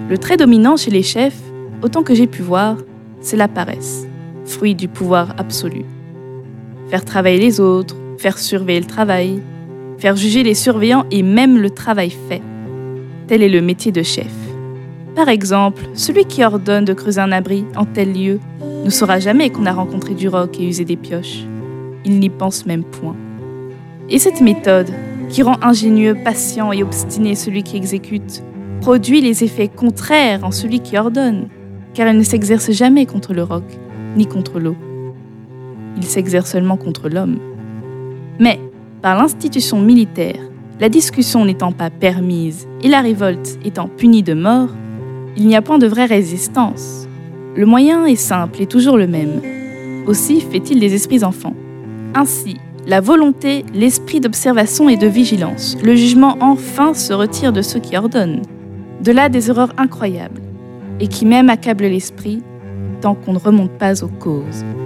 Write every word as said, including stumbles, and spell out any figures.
Le trait dominant chez les chefs, autant que j'ai pu voir, c'est la paresse, fruit du pouvoir absolu. Faire travailler les autres, faire surveiller le travail, faire juger les surveillants et même le travail fait. Tel est le métier de chef. Par exemple, celui qui ordonne de creuser un abri en tel lieu ne saura jamais qu'on a rencontré du roc et usé des pioches. Il n'y pense même point. Et cette méthode, qui rend ingénieux, patient et obstiné celui qui exécute, produit les effets contraires en celui qui ordonne, car elle ne s'exerce jamais contre le roc, ni contre l'eau. Il s'exerce seulement contre l'homme. Mais, par l'institution militaire, la discussion n'étant pas permise et la révolte étant punie de mort, il n'y a point de vraie résistance. Le moyen est simple et toujours le même. Aussi fait-il des esprits enfants. Ainsi, la volonté, l'esprit d'observation et de vigilance, le jugement enfin se retire de ceux qui ordonnent. De là des erreurs incroyables, et qui même accablent l'esprit, tant qu'on ne remonte pas aux causes.